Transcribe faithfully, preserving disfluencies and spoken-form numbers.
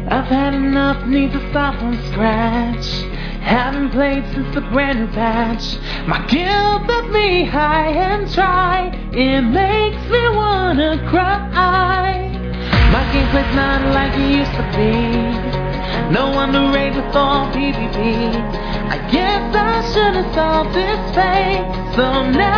I've had enough, need to start from scratch. Haven't played since the brand new batch. My guilt left me high and dry. It makes me wanna cry. My gameplay's not like it used to be. No underrated for P V P. I guess I should've solved this fate. So now